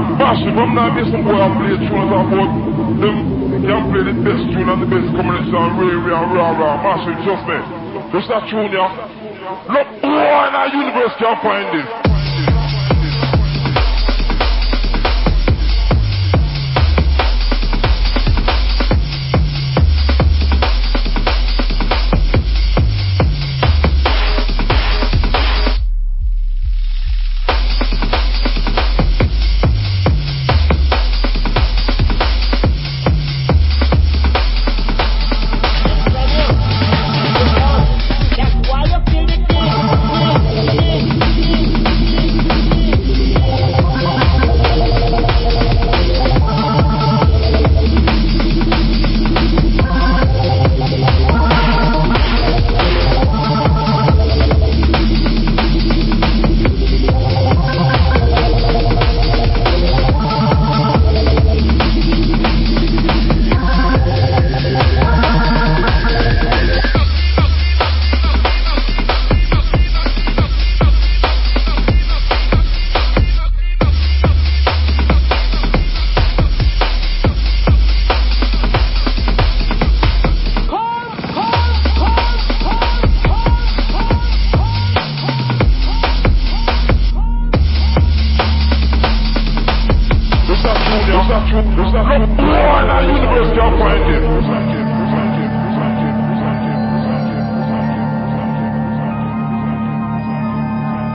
Massive, I'm not missing boy I play tunes about them can play the best tune and the best community and rave and rah. Massive, just me. Just that tune, yeah. Look, boy in our universe can't find it. What's that? Boy in our universe can't find it.